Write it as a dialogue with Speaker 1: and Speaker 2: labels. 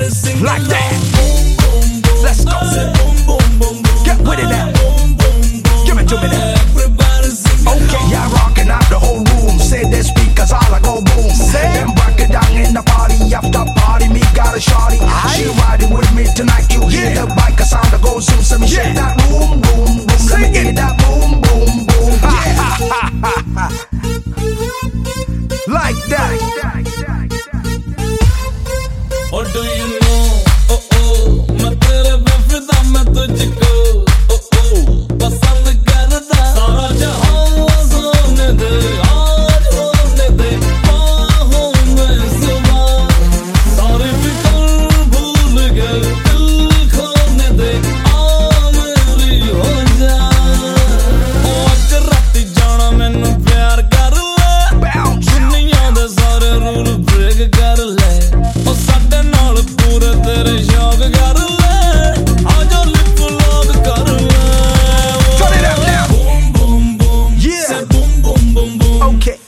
Speaker 1: Like that. Let's go. Get with it now. Give it to me now. Okay, yeah, rocking out the whole room. Say the speakers all I go boom. Then break it down in the party. After party, me got a shawty. She riding with me tonight. You hear the biker sound that goes zoom. So me shake that boom, boom, boom. Let me hear that boom, boom, boom. Yeah. Like that.
Speaker 2: Or do you know? Oh oh, मैं तेरे पे फिदा मैं तुझको. Oh oh, पसंद करता सारा जहां सोने दे, आज होने दे बाहों में सुबह. सारी फिक्र भूल गए, दिल खोने दे, आ मेरी हो जा. ओ आज राती जाना मैनू प्यार कर ले, दुनिया दे सारे रूल ब्रेक कर ले. तेरे शौक कर ले, आजा लिप लॉक कर ले.
Speaker 1: Turn it up now.
Speaker 2: Boom boom boom,
Speaker 1: Yeah.
Speaker 2: say boom boom boom boom.
Speaker 1: Okay.